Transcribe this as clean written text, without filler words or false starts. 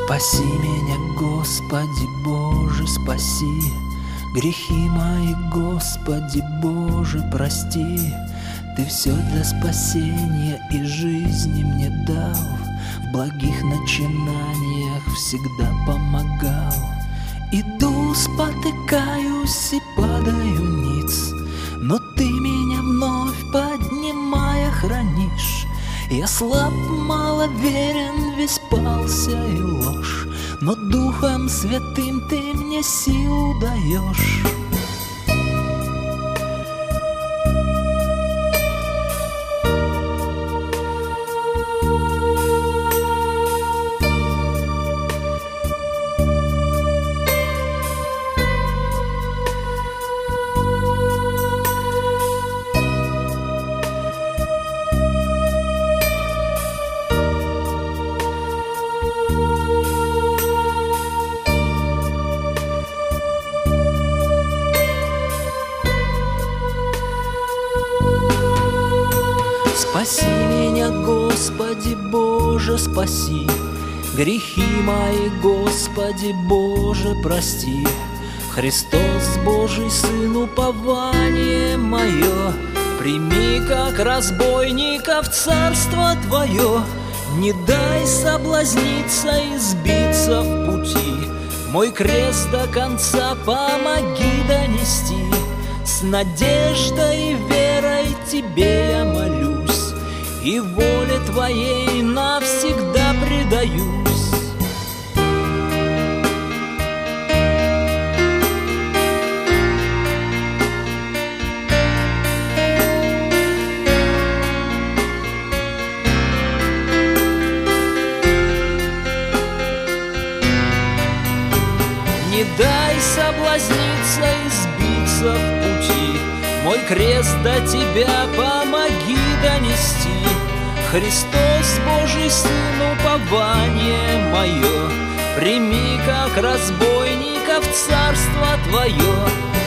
Спаси меня, Господи Боже, спаси. Грехи мои, Господи Боже, прости. Ты все для спасения и жизни мне дал. В благих начинаниях всегда помогал. Иду, спотыкаюсь и падаю ниц, но ты меня вновь поднимая хранишь. Я слаб, маловерен, весь пался и ложь, но Духом Святым ты мне силу даешь. Спаси меня, Господи Боже, спаси. Грехи мои, Господи Боже, прости. Христос Божий Сын, упование мое, прими как разбойника в царство Твое. Не дай соблазниться и сбиться в пути, мой крест до конца помоги донести. С надеждой и верой Тебе я молюсь, и воле Твоей навсегда предаюсь. Не дай соблазниться и сбиться в пути, мой крест до Тебя помоги донести. Христос Божий Сын, упование мое, прими как разбойника в царство Твое.